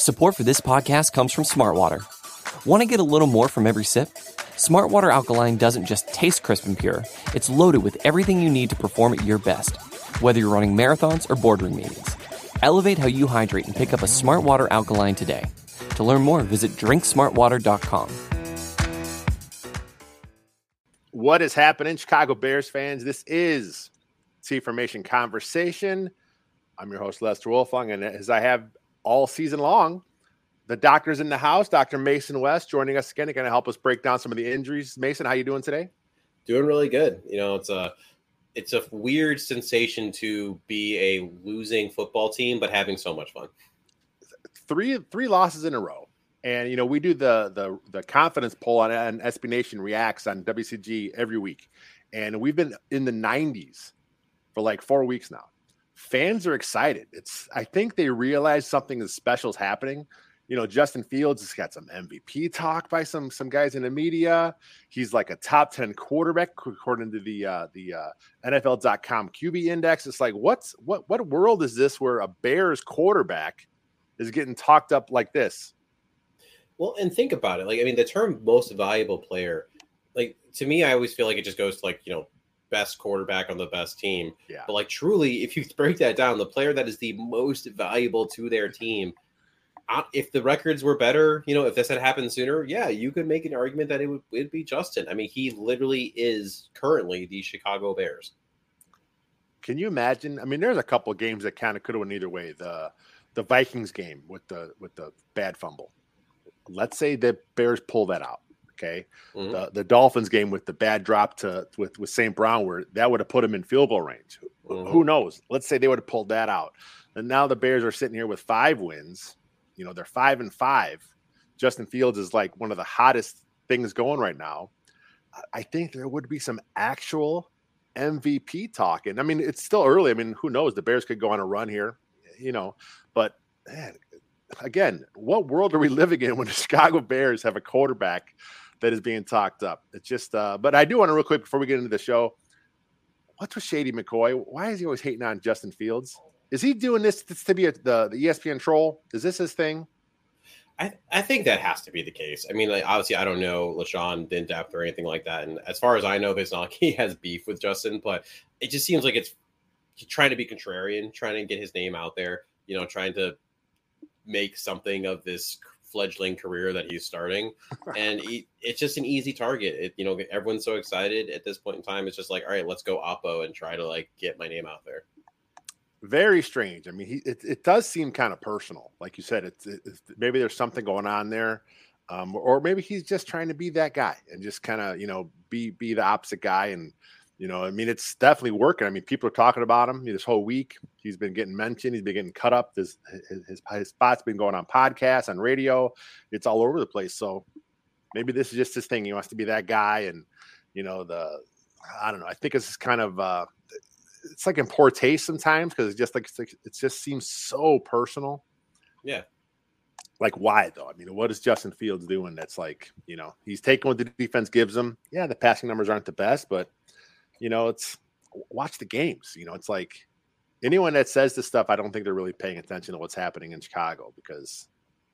Support for this podcast comes from Smartwater. Want to get a little more from every sip? Smartwater Alkaline doesn't just taste crisp and pure, it's loaded with everything you need to perform at your best, whether you're running marathons or boardroom meetings. Elevate how you hydrate and pick up a Smartwater Alkaline today. To learn more, visit drinksmartwater.com. What is happening, Chicago Bears fans? This is C Formation Conversation. I'm your host, Lester Wolfong, and as I have all season long, the doctor's in the house, Dr. Mason West, joining us again. They're going to help us break down some of the injuries. Mason, how you doing today? Doing really good. You know, it's a weird sensation to be a losing football team, but having so much fun. Three losses in a row. And, you know, we do the confidence poll on SB Nation Reacts on WCG every week. And we've been in the 90s for like 4 weeks now. Fans are excited. I think they realize something as special is happening. You know, Justin Fields has got some MVP talk by some guys in the media. He's like a top 10 quarterback according to the NFL.com QB index. It's like, what world is this where a Bears quarterback is getting talked up like this? Well, and think about it. Like, I mean, the term most valuable player, like, to me, I always feel like it just goes to, like, you know, best quarterback on the best team. Yeah. But, like, truly, if you break that down, the player that is the most valuable to their team, if the records were better, you know, if this had happened sooner, yeah, you could make an argument that it'd be Justin. I mean, he literally is currently the Chicago Bears. Can you imagine? I mean, there's a couple of games that kind of could have went either way. The Vikings game with the bad fumble. Let's say the Bears pull that out. Okay. Mm-hmm. The Dolphins game with the bad drop with St. Brown, where that would have put him in field goal range. Mm-hmm. Who knows? Let's say they would have pulled that out. And now the Bears are sitting here with 5 wins. You know, they're 5-5. Justin Fields is like one of the hottest things going right now. I think there would be some actual MVP talk. And I mean, it's still early. I mean, who knows? The Bears could go on a run here, you know, but man, again, what world are we living in when the Chicago Bears have a quarterback that is being talked up? It's just, but I do want to real quick before we get into the show, what's with Shady McCoy? Why is he always hating on Justin Fields? Is he doing this to be the ESPN troll? Is this his thing? I think that has to be the case. I mean, like, obviously, I don't know LaShawn in depth or anything like that. And as far as I know, it's not like he has beef with Justin, but it just seems like it's trying to be contrarian, trying to get his name out there, you know, trying to make something of this fledgling career that he's starting. And it's just an easy target. You know, everyone's so excited at this point in time. It's just like, all right, let's go Oppo and try to, like, get my name out there. Very strange. I mean, it does seem kind of personal. Like you said, it's maybe there's something going on there. Or maybe he's just trying to be that guy and just kind of, you know, be the opposite guy. And, you know, I mean, it's definitely working. I mean, people are talking about him this whole week. He's been getting mentioned. He's been getting cut up. His spot's been going on podcasts, on radio. It's all over the place. So maybe this is just his thing. He wants to be that guy. And, you know, I don't know. I think it's kind of, it's like in poor taste sometimes because it just seems so personal. Yeah. Like, why though? I mean, what is Justin Fields doing? That's like, you know, he's taking what the defense gives him. Yeah, the passing numbers aren't the best, but you know, it's watch the games. You know, it's like anyone that says this stuff, I don't think they're really paying attention to what's happening in Chicago because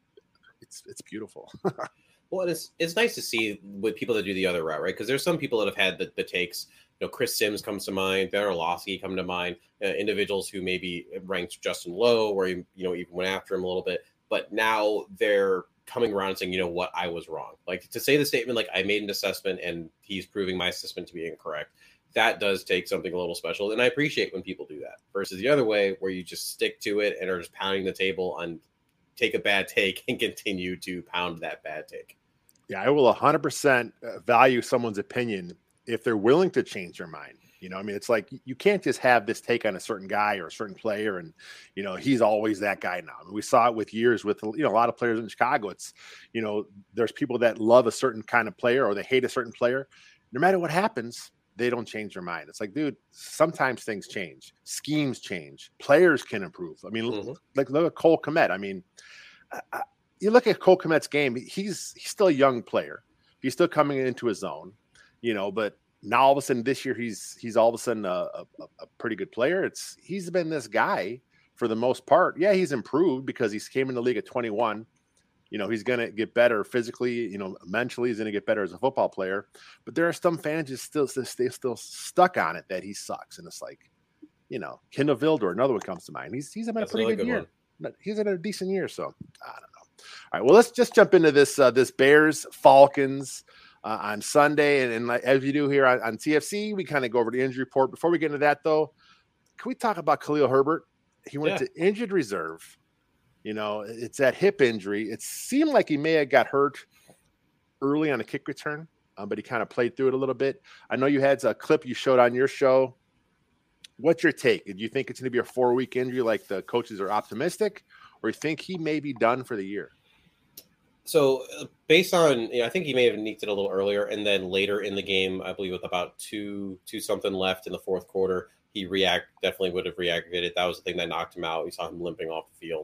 it's beautiful. Well, it's nice to see with people that do the other route, right? Because there's some people that have had the takes. You know, Chris Sims comes to mind, Ben Orlovsky come to mind, individuals who maybe ranked Justin low or, you know, even went after him a little bit. But now they're coming around and saying, you know what, I was wrong. Like, to say the statement, like, I made an assessment and he's proving my assessment to be incorrect. That does take something a little special. And I appreciate when people do that versus the other way where you just stick to it and are just pounding the table and take a bad take and continue to pound that bad take. Yeah, I will 100% value someone's opinion if they're willing to change their mind. You know, I mean, it's like you can't just have this take on a certain guy or a certain player and, you know, he's always that guy now. I mean, we saw it with years with, you know, a lot of players in Chicago. It's, you know, there's people that love a certain kind of player or they hate a certain player. No matter what happens, they don't change their mind. It's like, dude, sometimes things change. Schemes change. Players can improve. I mean, look at Cole Kmet. I mean, you look at Cole Kmet's game, he's still a young player. He's still coming into his own, you know, but now all of a sudden this year he's all of a sudden a pretty good player. He's been this guy for the most part, yeah, he's improved because he's came in the league at 21. He's going to get better physically, mentally he's going to get better as a football player. But there are some fans just still stuck on it that he sucks. And it's like, Kendall Vildor, another one comes to mind. He's had a pretty good year. He's had a decent year. So I don't know. All right. Well, let's just jump into this Bears Falcons on Sunday. And as we do here on TFC, we kind of go over the injury report. Before we get into that, though, can we talk about Khalil Herbert? He went to injured reserve. It's that hip injury. It seemed like he may have got hurt early on a kick return, but he kind of played through it a little bit. I know you had a clip you showed on your show. What's your take? Do you think it's going to be a 4-week injury like the coaches are optimistic, or you think he may be done for the year? So based on, I think he may have nicked it a little earlier, and then later in the game, I believe with about two something left in the fourth quarter, he definitely would have reactivated. That was the thing that knocked him out. We saw him limping off the field.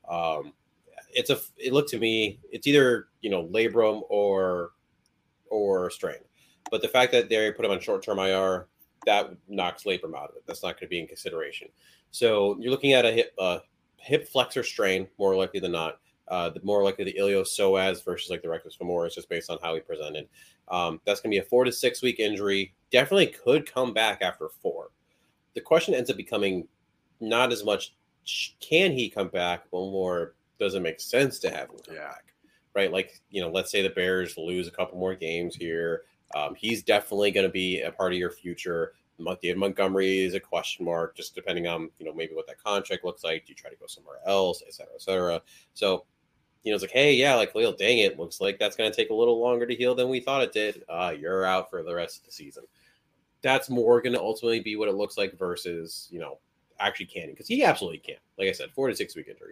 It looked to me, it's either, labrum or strain, but the fact that they put him on short-term IR, that knocks labrum out of it. That's not going to be in consideration. So you're looking at a hip flexor strain, more likely than not. More likely the iliopsoas versus like the rectus femoris, just based on how he presented. That's going to be a 4 to 6 week injury. Definitely could come back after 4. The question ends up becoming not as much, can he come back, but more, does it make sense to have him come back? Right? Like, let's say the Bears lose a couple more games here. He's definitely going to be a part of your future. David Montgomery is a question mark, just depending on, maybe what that contract looks like. Do you try to go somewhere else, et cetera, et cetera? So, it's like, hey, yeah, like, Khalil, dang it, looks like that's going to take a little longer to heal than we thought it did. You're out for the rest of the season. That's more going to ultimately be what it looks like versus, actually can, because he absolutely can. Like I said, 4 to 6 week injury.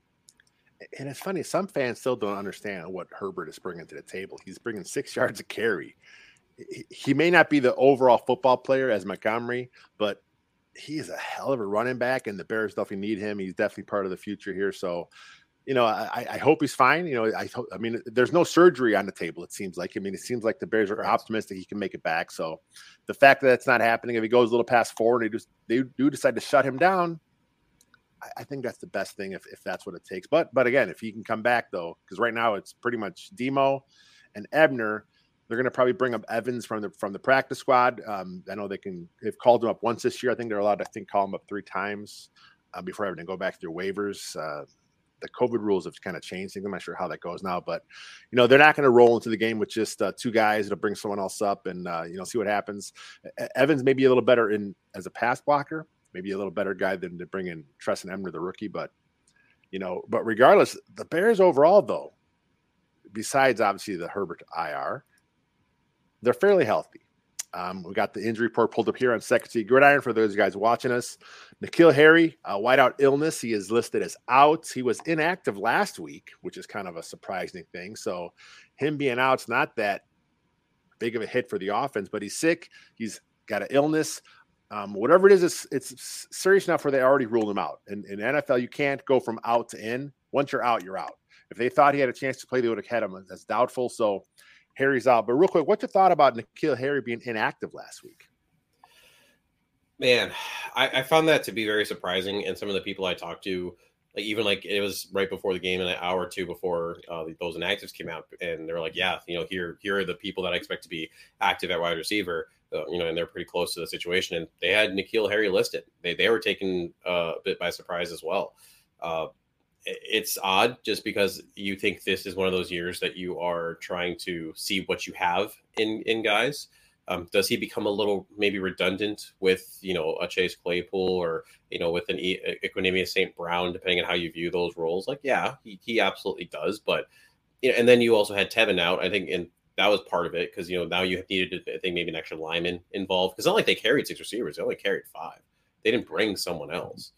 And it's funny, some fans still don't understand what Herbert is bringing to the table. He's bringing 6 yards a carry. He may not be the overall football player as Montgomery, but he is a hell of a running back, and the Bears definitely need him. He's definitely part of the future here. So, I hope he's fine. There's no surgery on the table, it seems like. It seems like the Bears are optimistic he can make it back. So the fact that that's not happening, if he goes a little past 4 and they do decide to shut him down, I think that's the best thing if that's what it takes. But again, if he can come back, though, because right now it's pretty much Demo and Ebner. They're going to probably bring up Evans from the practice squad. I know they've called him up once this year. I think they're allowed to call him up 3 times before having to go back through waivers. The COVID rules have kind of changed. I'm not sure how that goes now, but they're not going to roll into the game with just 2 guys. It'll bring someone else up and see what happens. Evans may be a little better as a pass blocker, maybe a little better guy than to bring in Treston Ebner, the rookie. But regardless, the Bears overall, though, besides obviously the Herbert IR, they're fairly healthy. We got the injury report pulled up here on Second Seat Gridiron for those guys watching us. N'Keal Harry, whiteout illness. He is listed as out. He was inactive last week, which is kind of a surprising thing. So him being out's not that big of a hit for the offense, but he's sick. He's got an illness. Whatever it is, it's serious enough where they already ruled him out. In NFL, you can't go from out to in. Once you're out, you're out. If they thought he had a chance to play, they would have had him. That's doubtful. So Harry's out. But real quick, what's your thought about N'Keal Harry being inactive last week? Man, I found that to be very surprising. And some of the people I talked to, it was right before the game, and an hour or 2 before those inactives came out, and they're like, yeah, here are the people that I expect to be active at wide receiver, and they're pretty close to the situation. And they had N'Keal Harry listed. They were taken a bit by surprise as well. It's odd just because you think this is one of those years that you are trying to see what you have in guys. Does he become a little maybe redundant with, a Chase Claypool or, with an Equanimeous St. Brown, depending on how you view those roles? Like, yeah, he absolutely does. But, and then you also had Tevin out, I think, and that was part of it because, now you needed, I think, maybe an extra lineman involved. Because it's not like they carried 6 receivers. They only carried 5. They didn't bring someone else.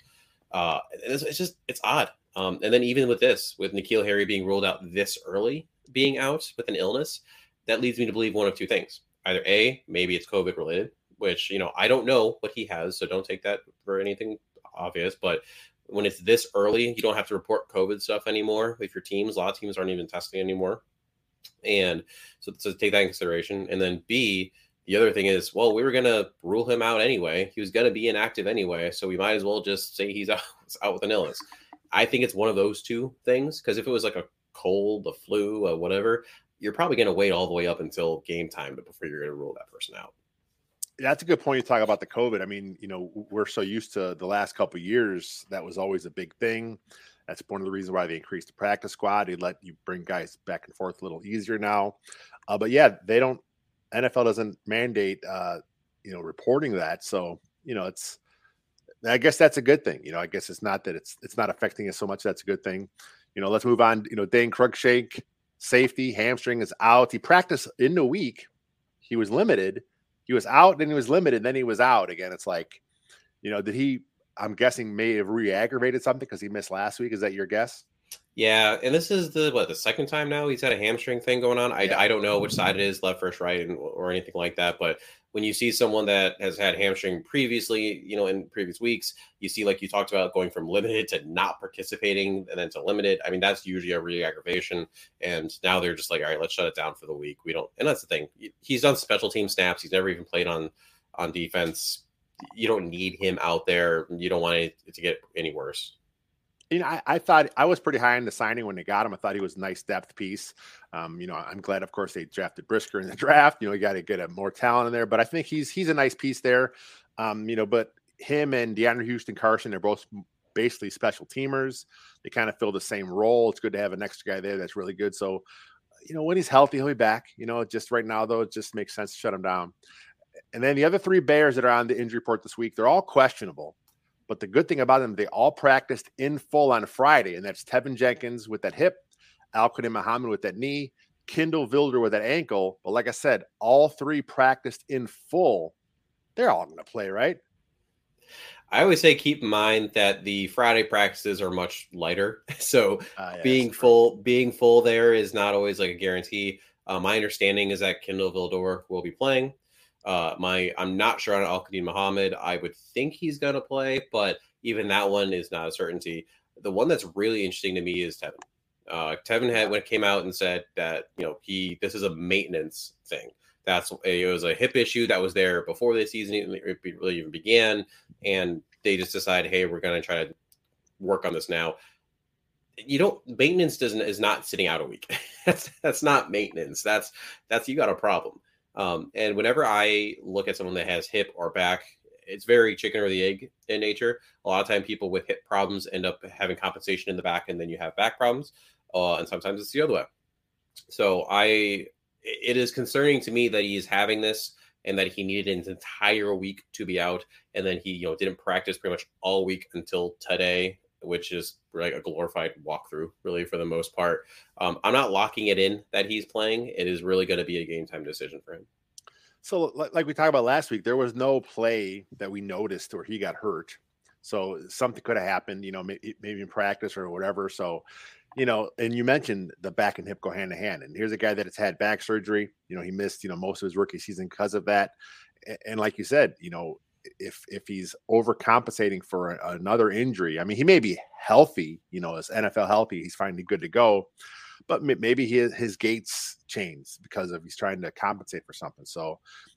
It's odd. And then even with N'Keal Harry being ruled out this early, being out with an illness, that leads me to believe one of 2 things. Either A, maybe it's COVID related, which, I don't know what he has, so don't take that for anything obvious. But when it's this early, you don't have to report COVID stuff anymore with your teams. A lot of teams aren't even testing anymore. And so take that in consideration. And then B, the other thing is, well, we were going to rule him out anyway. He was going to be inactive anyway, so we might as well just say he's out with an illness. I think it's one of those two things, because if it was like a cold, a flu, whatever, you're probably going to wait all the way up until game time before you're going to rule that person out. That's a good point. You talk about the COVID. I mean, we're so used to the last couple of years. That was always a big thing. That's one of the reasons why they increased the practice squad. They let you bring guys back and forth a little easier now. But yeah, NFL doesn't mandate, reporting that. So, I guess that's a good thing. I guess it's not that it's not affecting us so much. That's a good thing. Let's move on. Dane Cruikshank, safety, hamstring is out. He practiced in the week. He was limited. He was out, then he was limited, then he was out again. It's like, did he, I'm guessing, may have re-aggravated something because he missed last week. Is that your guess? Yeah, and this is the second time now he's had a hamstring thing going on. I don't know which side it is, left versus right, or anything like that. But when you see someone that has had hamstring previously, in previous weeks, you see, like you talked about, going from limited to not participating and then to limited. I mean, that's usually a re-aggravation. And now they're just like, all right, let's shut it down for the week. We don't, and that's the thing. He's done special team snaps. He's never even played on defense. You don't need him out there. You don't want it to get any worse. I thought I was pretty high on the signing when they got him. I thought he was a nice depth piece. I'm glad, of course, they drafted Brisker in the draft. You got to get more talent in there, but I think he's a nice piece there. But him and DeAndre Houston-Carson, they're both basically special teamers. They kind of fill the same role. It's good to have an extra guy there that's really good. So, when he's healthy, he'll be back. Just right now, though, it just makes sense to shut him down. And then the other three Bears that are on the injury report this week, they're all questionable. But the good thing about them, they all practiced in full on Friday, and that's Tevin Jenkins with that hip, Al-Quadin Muhammad with that knee, Kindle Vildor with that ankle. But like I said, all three practiced in full. They're all going to play, right? I always say keep in mind that the Friday practices are much lighter. So being full there is not always like a guarantee. My understanding is that Kindle Vildor will be playing. I'm not sure on Al-Quadin Muhammad. I would think he's going to play, but even that one is not a certainty. The one that's really interesting to me is Tevin. Tevin came out and said that, this is a maintenance thing. It was a hip issue that was there before the season really even began. And they just decided, hey, we're going to try to work on this now. Maintenance is not sitting out a week. That's not maintenance. That's you got a problem. And whenever I look at someone that has hip or back, it's very chicken or the egg in nature. A lot of time people with hip problems end up having compensation in the back, and then you have back problems. And sometimes it's the other way. So it is concerning to me that he is having this and that he needed an entire week to be out. And then he, didn't practice pretty much all week until today, which is like a glorified walkthrough, really, for the most part. I'm not locking it in that he's playing. It is really going to be a game time decision for him. So like we talked about last week, there was no play that we noticed where he got hurt. So something could have happened, maybe in practice or whatever. So, and you mentioned the back and hip go hand in hand. And here's a guy that has had back surgery. He missed, most of his rookie season because of that. And like you said, if he's overcompensating for another injury, I mean, he may be healthy, as NFL healthy, he's finally good to go, but maybe his gates change because he's trying to compensate for something. So,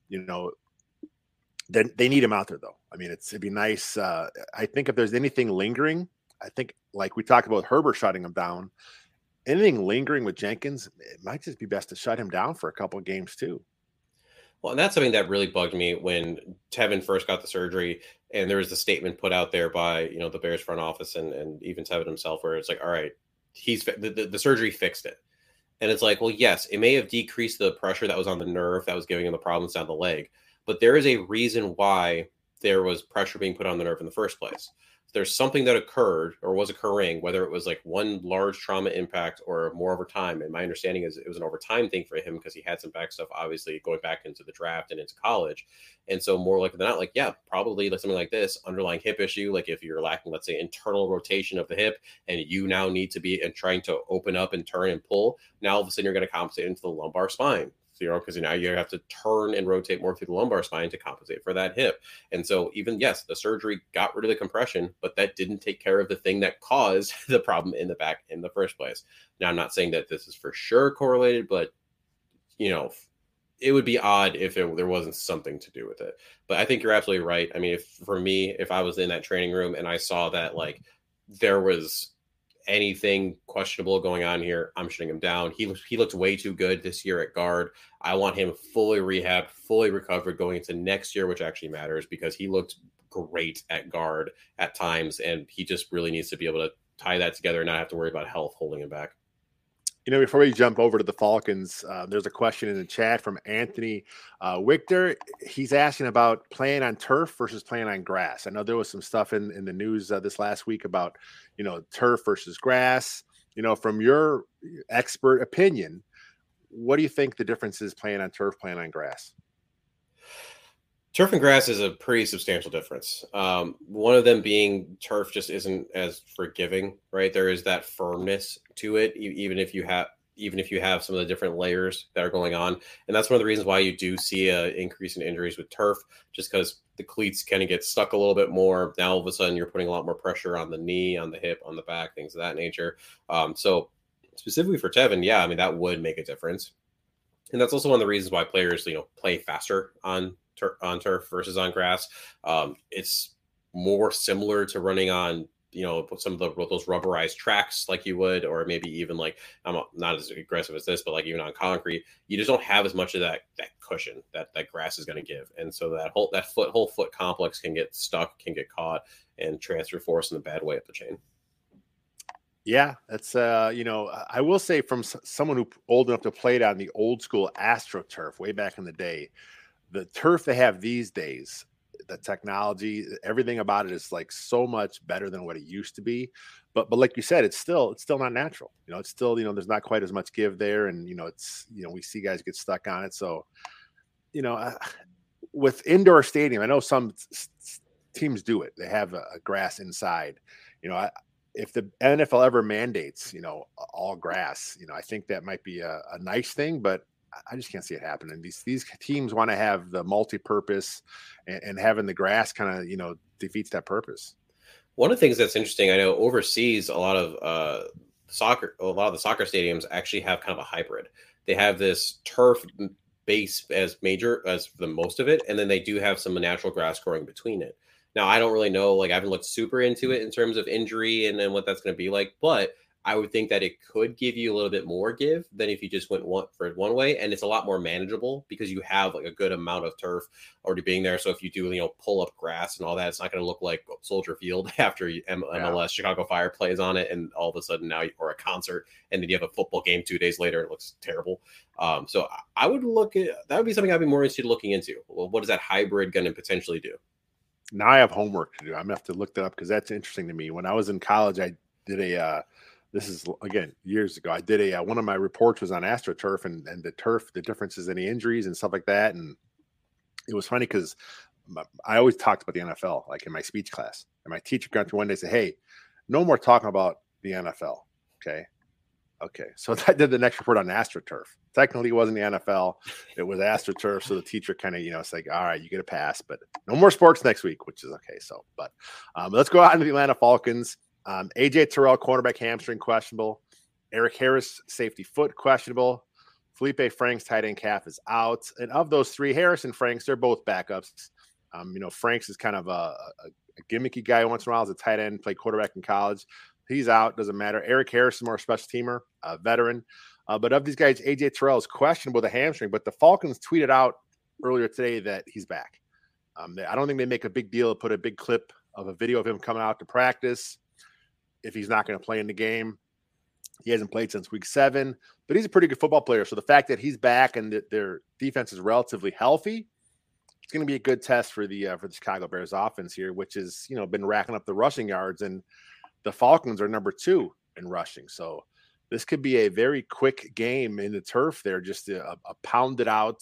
then they need him out there though. I mean, it'd be nice. I think if there's anything lingering, I think like we talked about Herbert shutting him down, anything lingering with Jenkins, it might just be best to shut him down for a couple of games too. Well, and that's something that really bugged me when Tevin first got the surgery, and there was the statement put out there by, the Bears front office and even Tevin himself, where it's like, all right, the surgery fixed it. And it's like, well, yes, it may have decreased the pressure that was on the nerve that was giving him the problems down the leg, but there is a reason why there was pressure being put on the nerve in the first place. There's something that occurred or was occurring, whether it was like one large trauma impact or more over time. And my understanding is it was an overtime thing for him because he had some back stuff, obviously, going back into the draft and into college. And so more likely than not, probably like something like this, underlying hip issue, like if you're lacking, let's say, internal rotation of the hip and you now need to be trying to open up and turn and pull, now all of a sudden you're going to compensate into the lumbar spine. Because now you have to turn and rotate more through the lumbar spine to compensate for that hip. And so even, yes, the surgery got rid of the compression, but that didn't take care of the thing that caused the problem in the back in the first place. Now, I'm not saying that this is for sure correlated, but, it would be odd if there wasn't something to do with it. But I think you're absolutely right. I mean, if I was in that training room and I saw that like there was anything questionable going on here, I'm shutting him down. He looked way too good this year at guard. I want him fully rehabbed, fully recovered going into next year, which actually matters because he looked great at guard at times, and he just really needs to be able to tie that together and not have to worry about health holding him back. Before we jump over to the Falcons, there's a question in the chat from Anthony Wichter. He's asking about playing on turf versus playing on grass. I know there was some stuff in the news this last week about, turf versus grass. From your expert opinion, what do you think the difference is playing on turf, playing on grass? Turf and grass is a pretty substantial difference. One of them being turf just isn't as forgiving, right? There is that firmness to it, even if you have some of the different layers that are going on. And that's one of the reasons why you do see an increase in injuries with turf, just because the cleats kind of get stuck a little bit more. Now, all of a sudden, you're putting a lot more pressure on the knee, on the hip, on the back, things of that nature. So specifically for Tevin, yeah, I mean, that would make a difference. And that's also one of the reasons why players, play faster on turf versus on grass. It's more similar to running on, some of those rubberized tracks like you would, or maybe even like, I'm not as aggressive as this, but like even on concrete, you just don't have as much of that cushion that grass is going to give. And so that whole foot complex can get stuck, can get caught, and transfer force in a bad way up the chain. Yeah, that's I will say from someone who old enough to play it on the old school AstroTurf way back in the day, the turf they have these days, the technology, everything about it is like so much better than what it used to be. But like you said, it's still not natural. It's still, there's not quite as much give there. And, it's, we see guys get stuck on it. So, with indoor stadium, I know some teams do it. They have a grass inside, if the NFL ever mandates, all grass, I think that might be a nice thing, but I just can't see it happening. These teams want to have the multi-purpose, and having the grass kind of, defeats that purpose. One of the things that's interesting, I know overseas, a lot of the soccer stadiums actually have kind of a hybrid. They have this turf base as the most of it, and then they do have some natural grass growing between it. Now, I don't really know, I haven't looked super into it in terms of injury and then what that's going to be like, but I would think that it could give you a little bit more give than if you just went one way. And it's a lot more manageable because you have a good amount of turf already being there. So if you do, pull up grass and all that, it's not going to look like Soldier Field after MLS Chicago Fire plays on it. And all of a sudden now, or a concert, and then you have a football game 2 days later, and it looks terrible. So I would that would be something I'd be more interested in looking into. Well, what is that hybrid going to potentially do? Now I have homework to do. I'm going to have to look that up because that's interesting to me. When I was in college, I did this is again years ago. I did one of my reports was on AstroTurf and the turf, the differences in the injuries and stuff like that. And it was funny because I always talked about the NFL, like in my speech class. And my teacher got to one day and said, "Hey, no more talking about the NFL." Okay. So I did the next report on AstroTurf. Technically, it wasn't the NFL; it was AstroTurf. So the teacher kind of, it's like, "All right, you get a pass, but no more sports next week," which is okay. So, but let's go out into the Atlanta Falcons. AJ Terrell, cornerback hamstring, questionable. Eric Harris, safety foot, questionable. Felipe Franks, tight end calf, is out. And of those three, Harris and Franks, they're both backups. Franks is kind of a gimmicky guy once in a while as a tight end, played quarterback in college. He's out, doesn't matter. Eric Harris is more a special teamer, a veteran. But of these guys, AJ Terrell is questionable with a hamstring, but the Falcons tweeted out earlier today that he's back. I don't think they make a big deal, put a big clip of a video of him coming out to practice if he's not going to play in the game. He hasn't played since week 7, but he's a pretty good football player. So the fact that he's back and that their defense is relatively healthy, it's going to be a good test for the Chicago Bears offense here, which has, been racking up the rushing yards, and the Falcons are number 2 in rushing. So this could be a very quick game in the turf there, just a pounded out,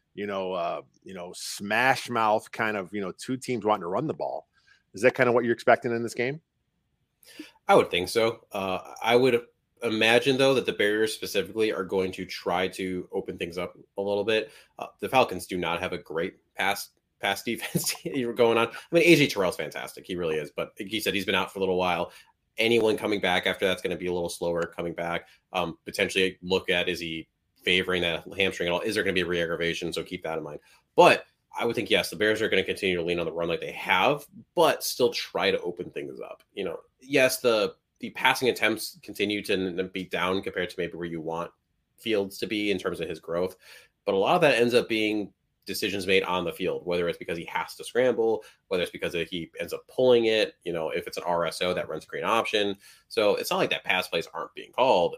smash mouth kind of, two teams wanting to run the ball. Is that kind of what you're expecting in this game? I would think so. I would imagine, though, that the Bears specifically are going to try to open things up a little bit. The Falcons do not have a great pass defense going on. I mean, AJ Terrell's fantastic. He really is. But like he said, he's been out for a little while. Anyone coming back after that's going to be a little slower coming back. Potentially look at, is he favoring that hamstring at all. Is there going to be a re-aggravation? So keep that in mind. But I would think, yes, the Bears are going to continue to lean on the run like they have, but still try to open things up. Yes, the passing attempts continue to be down compared to maybe where you want Fields to be in terms of his growth. But a lot of that ends up being decisions made on the field, whether it's because he has to scramble, whether it's because he ends up pulling it, if it's an RSO that runs screen option. So it's not like that pass plays aren't being called.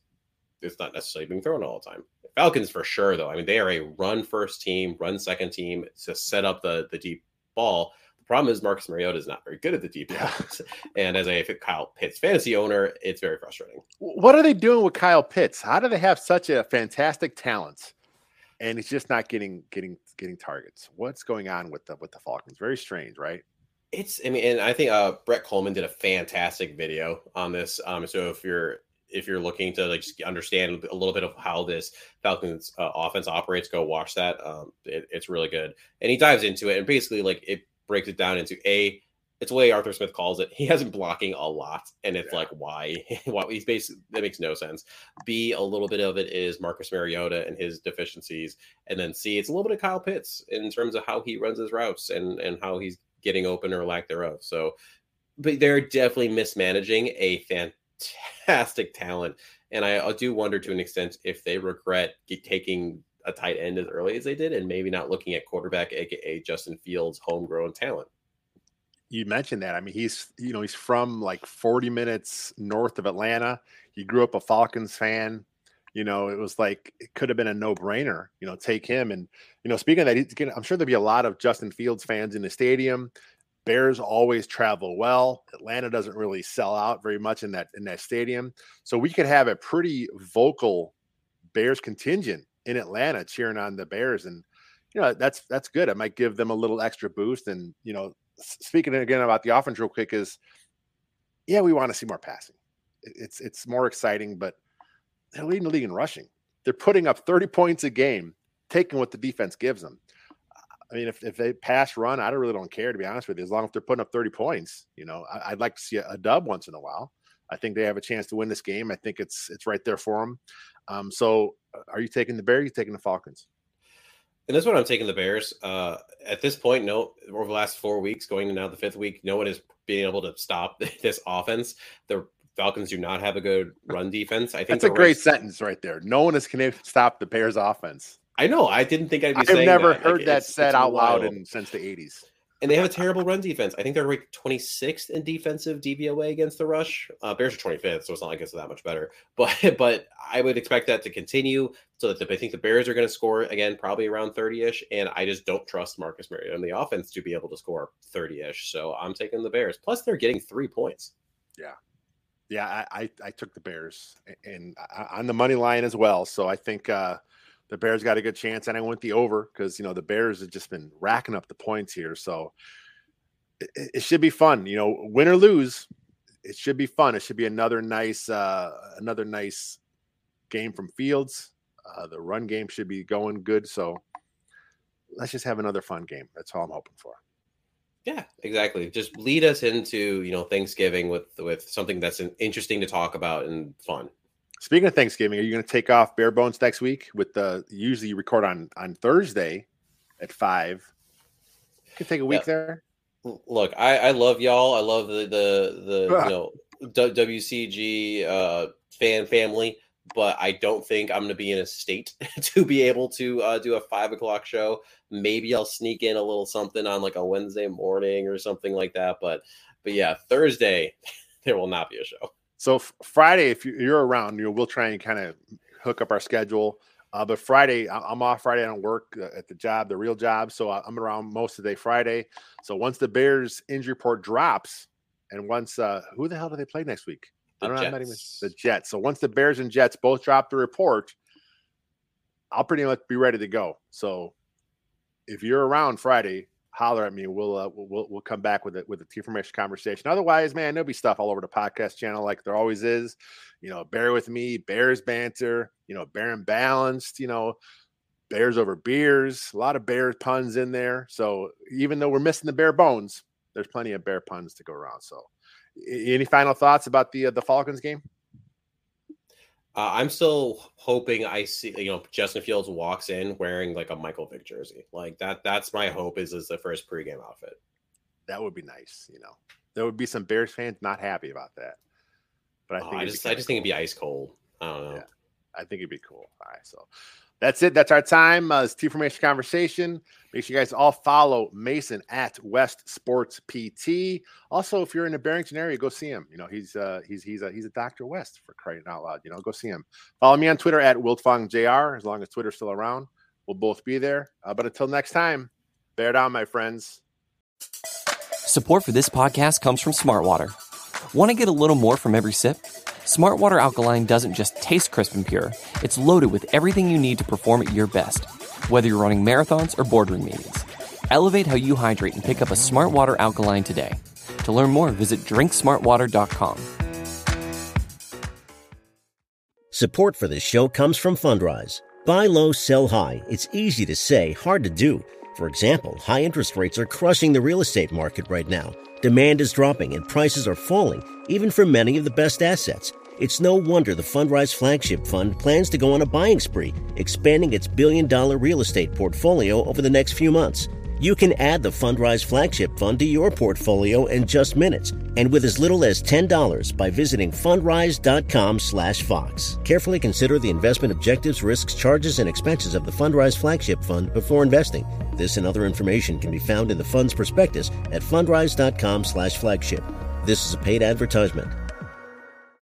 It's not necessarily being thrown all the time. Falcons for sure, though. I mean, they are a run first team, run second team to set up the deep ball. The problem is Marcus Mariota is not very good at the deep ball. And as a Kyle Pitts fantasy owner, it's very frustrating. What are they doing with Kyle Pitts? How do they have such a fantastic talent and he's just not getting targets? What's going on with the Falcons? Very strange, right? And I think Brett Coleman did a fantastic video on this. So if you're looking to just understand a little bit of how this Falcons offense operates, go watch that. It's really good. And he dives into it and basically it breaks it down into it's the way Arthur Smith calls it. He hasn't blocking a lot. And it's why he's basically, that makes no sense. B, a little bit of it is Marcus Mariota and his deficiencies. And then C, it's a little bit of Kyle Pitts in terms of how he runs his routes and how he's getting open or lack thereof. So, but they're definitely mismanaging a fantastic talent, and I do wonder to an extent if they regret taking a tight end as early as they did and maybe not looking at quarterback, aka Justin Fields' homegrown talent. You mentioned that. I mean, he's from 40 minutes north of Atlanta. He grew up a Falcons fan. It was it could have been a no-brainer, take him. And, speaking of that, I'm sure there'll be a lot of Justin Fields fans in the stadium. Bears always travel well. Atlanta doesn't really sell out very much in that stadium. So we could have a pretty vocal Bears contingent in Atlanta cheering on the Bears. And, that's good. It might give them a little extra boost. And, speaking again about the offense real quick we want to see more passing. It's more exciting, but they're leading the league in rushing. They're putting up 30 points a game, taking what the defense gives them. I mean, if they pass run, I really don't care, to be honest with you, as long as they're putting up 30 points. I'd like to see a dub once in a while. I think they have a chance to win this game. I think it's right there for them. So are you taking the Bears? Are you taking the Falcons? And this one, I'm taking the Bears. At this point, no, over the last 4 weeks, going to now the fifth week, no one is being able to stop this offense. The Falcons do not have a good run defense. I think that's a great sentence right there. No one is going to stop the Bears offense. I know. I didn't think I'd be saying that. I've never heard that said out loud since the 80s. And they have a terrible run defense. I think they're ranked 26th in defensive DVOA against the rush. Bears are 25th, so it's not like it's that much better. But I would expect that to continue. So that I think the Bears are going to score again, probably around 30-ish. And I just don't trust Marcus Mariota and the offense to be able to score 30-ish. So I'm taking the Bears. Plus, they're getting 3 points. Yeah, I took the Bears and on the money line as well. So I think the Bears got a good chance, and I went the over because, the Bears have just been racking up the points here. So it should be fun, win or lose. It should be fun. It should be another nice game from Fields. The run game should be going good. So let's just have another fun game. That's all I'm hoping for. Yeah, exactly. Just lead us into, Thanksgiving with something that's interesting to talk about and fun. Speaking of Thanksgiving, are you going to take off bare bones next week usually you record on Thursday at 5? You can take a week there. Look, I love y'all. I love the WCG fan family, but I don't think I'm going to be in a state to be able to do a 5:00 show. Maybe I'll sneak in a little something on a Wednesday morning or something like that. But yeah, Thursday there will not be a show. So Friday, if you're around, we'll try and kind of hook up our schedule. But Friday, I'm off Friday. I don't work at the real job. So I'm around most of the day Friday. So once the Bears injury report drops, and once who the hell do they play next week? The Jets. So once the Bears and Jets both drop the report, I'll pretty much be ready to go. So if you're around Friday, holler at me. We'll come back with a T-formation conversation. Otherwise, man, there'll be stuff all over the podcast channel like there always is. Bear with me, Bears banter, Bear and Balanced, Bears over beers, a lot of Bears puns in there. So even though we're missing the bare bones, there's plenty of Bear puns to go around. So any final thoughts about the Falcons game? I'm still hoping I see, Justin Fields walks in wearing like a Michael Vick jersey. Like that's my hope is the first pregame outfit. That would be nice. There would be some Bears fans not happy about that. But I just think it'd be ice cold. I don't know. Yeah, I think it'd be cool. All right. So that's it. That's our time. It's T Formation Conversation. Make sure you guys all follow Mason at West Sports PT. Also, if you're in the Barrington area, go see him. He's a Dr. West, for crying out loud. Go see him. Follow me on Twitter at WiltfongJR. As long as Twitter's still around, we'll both be there. But until next time, bear down, my friends. Support for this podcast comes from Smartwater. Want to get a little more from every sip? Smartwater Alkaline doesn't just taste crisp and pure. It's loaded with everything you need to perform at your best. Whether you're running marathons or boardroom meetings, elevate how you hydrate and pick up a Smartwater Alkaline today. To learn more, visit drinksmartwater.com. Support for this show comes from Fundrise. Buy low, sell high. It's easy to say, hard to do. For example, high interest rates are crushing the real estate market right now. Demand is dropping and prices are falling, even for many of the best assets. It's no wonder the Fundrise Flagship Fund plans to go on a buying spree, expanding its billion-dollar real estate portfolio over the next few months. You can add the Fundrise Flagship Fund to your portfolio in just minutes, and with as little as $10 by visiting fundrise.com/Fox. Carefully consider the investment objectives, risks, charges, and expenses of the Fundrise Flagship Fund before investing. This and other information can be found in the fund's prospectus at fundrise.com/flagship. This is a paid advertisement.